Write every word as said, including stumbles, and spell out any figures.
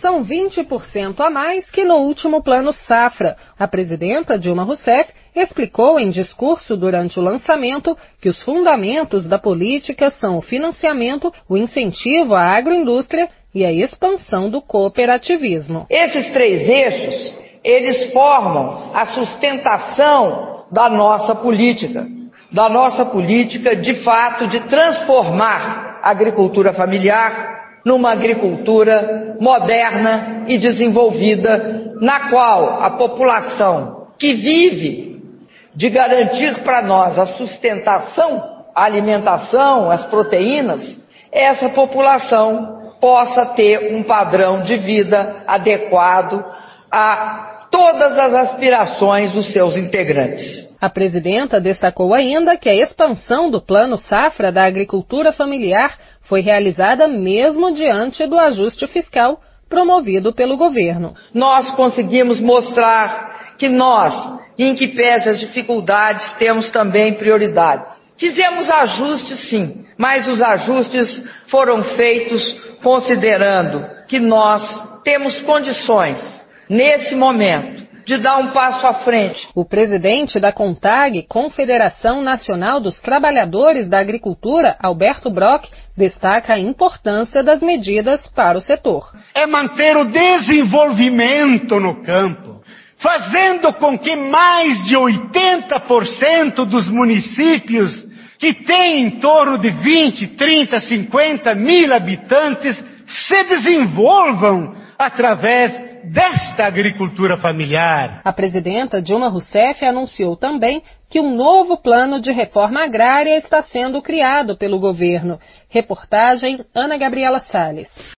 São vinte por cento a mais que no último Plano Safra. A presidenta Dilma Rousseff explicou em discurso durante o lançamento que os fundamentos da política são o financiamento, o incentivo à agroindústria e a expansão do cooperativismo. Esses três eixos, eles formam a sustentação da nossa política, da nossa política de fato de transformar a agricultura familiar numa agricultura moderna e desenvolvida, na qual a população que vive de garantir para nós a sustentação, a alimentação, as proteínas, essa população possa ter um padrão de vida adequado a todas as aspirações dos seus integrantes. A presidenta destacou ainda que a expansão do Plano Safra da agricultura familiar foi realizada mesmo diante do ajuste fiscal promovido pelo governo. Nós conseguimos mostrar que nós, em que pese as dificuldades, temos também prioridades. Fizemos ajustes sim, mas os ajustes foram feitos considerando que nós temos condições, nesse momento, de dar um passo à frente. O presidente da CONTAG, Confederação Nacional dos Trabalhadores da Agricultura, Alberto Brock, destaca a importância das medidas para o setor. É manter o desenvolvimento no campo, fazendo com que mais de oitenta por cento dos municípios que têm em torno de vinte, trinta, cinquenta mil habitantes se desenvolvam através desta agricultura familiar. A presidenta Dilma Rousseff anunciou também que um novo plano de reforma agrária está sendo criado pelo governo. Reportagem Ana Gabriela Salles.